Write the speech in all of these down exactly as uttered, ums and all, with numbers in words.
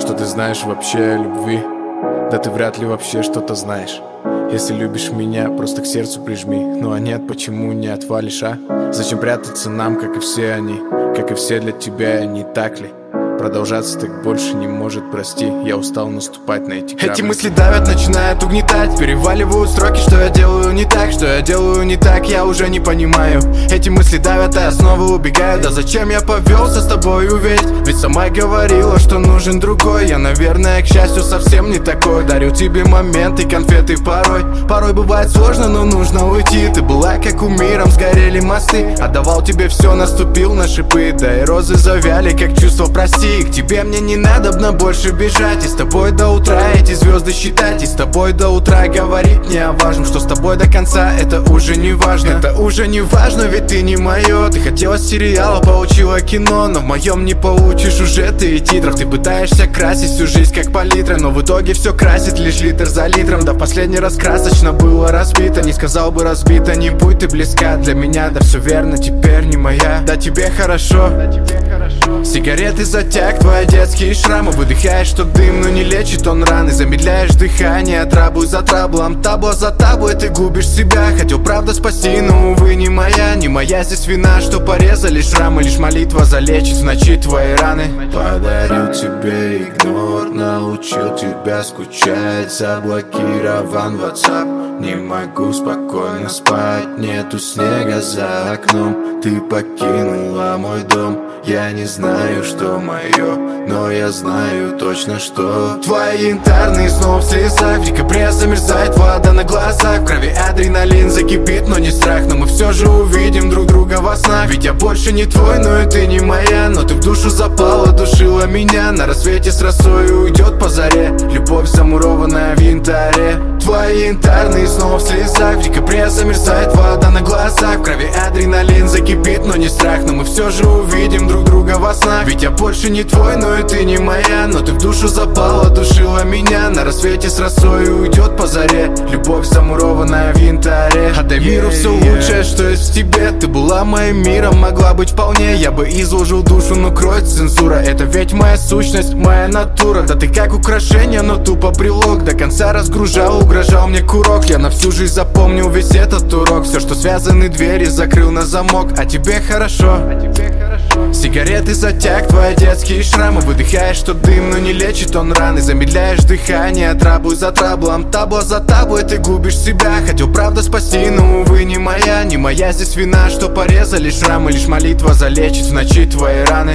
что ты знаешь вообще о любви. Да ты вряд ли вообще что-то знаешь. Если любишь меня, просто к сердцу прижми. Ну а нет, почему не отвалишь, а? Зачем прятаться нам, как и все они? Как и все для тебя, не так ли? Продолжаться так больше не может, прости. Я устал наступать на эти грабли. Эти мысли давят, начинают угнетать. Переваливают строки, что я делаю не так. Что я делаю не так, я уже не понимаю. Эти мысли давят, а я снова убегаю. Да зачем я повелся с тобою, ведь Ведь сама говорила, что нужен другой. Я, наверное, к счастью, совсем не такой. Дарю тебе моменты, конфеты порой. Порой бывает сложно, но нужно уйти. Ты была как кумиром, сгорели мосты. Отдавал тебе все, наступил на шипы. Да и розы завяли, как чувство, прости. К тебе мне не надобно больше бежать. И с тобой до утра эти звезды считать. И с тобой до утра говорить не о важном. Что с тобой до конца, это уже не важно. Это уже не важно, ведь ты не мое. Ты хотела сериала, получила кино. Но в моем не получишь уже ты и титров. Ты пытаешься красить всю жизнь как палитра, но в итоге все красит лишь литр за литром. Да в последний раз красочно было разбито. Не сказал бы разбито, не будь ты близка для меня. Да все верно, теперь не моя. Да тебе хорошо, да тебе хорошо. Сигареты затяг, твои детские шрамы. Выдыхаешь, что дым, но не лечит он раны. Замедляешь дыхание, трабуй за траблом. Табла за таблой, ты губишь себя. Хотел правда спасти, но увы не моя. Не моя здесь вина, что порезали шрамы. Лишь молитва залечит в ночи твои раны. Подарю тебе игнор, научил тебя скучать. Заблокирован WhatsApp, не могу спокойно спать. Нету снега за окном, ты покинула мой дом. Я не знаю, что мое, но я знаю точно, что твои янтарные снова в слезах. В декабре замерзает вода на глазах. В крови адреналин закипит, но не страх. Но мы все же увидим друг друга во снах. Ведь я больше не твой, но и ты не моя. Но ты в душу запала, душила меня. На рассвете с росой уйдет по заре. Любовь замурованная в янтаре. Твои янтарные снова в слезах. В декабре замерзает вода на глазах. В крови адреналин закипит, но не страх. Но мы все же увидим друг друга во снах. Ведь я больше не твой, но и ты не моя. Но ты в душу запала, душила меня. На рассвете с росой уйдет по заре. Любовь замурованная в янтаре. Отдай миру все лучшее, что есть в тебе. Ты была моим миром, могла быть вполне. Я бы изложил душу, но кроет цензура. Это ведь моя сущность, моя натура. Да ты как украшение, но тупо брелок. До конца разгружал, угрожал мне курок. Я на всю жизнь запомнил весь этот урок. Все, что связаны двери, закрыл на замок. А тебе хорошо, а тебе хорошо. Сигареты затяг, твои детские шрамы. Выдыхаешь, что дым, но не лечит он раны. Замедляешь дыхание, трабуй за траблом. Табла за таблой, ты губишь себя. Хотел правда спасти, но увы не моя. Не моя здесь вина, что порезали шрамы. Лишь молитва залечит в ночи твои раны.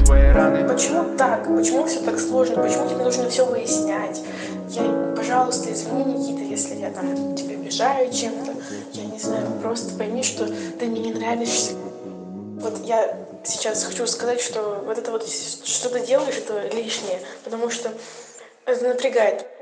Почему так? Почему все так сложно? Почему тебе нужно все выяснять? Я, пожалуйста, извини, Никита, если я там тебе мешаю чем-то. Я не знаю, просто пойми, что ты мне не нравишься. Вот я сейчас хочу сказать, что вот это вот, что ты делаешь, это лишнее, потому что это напрягает.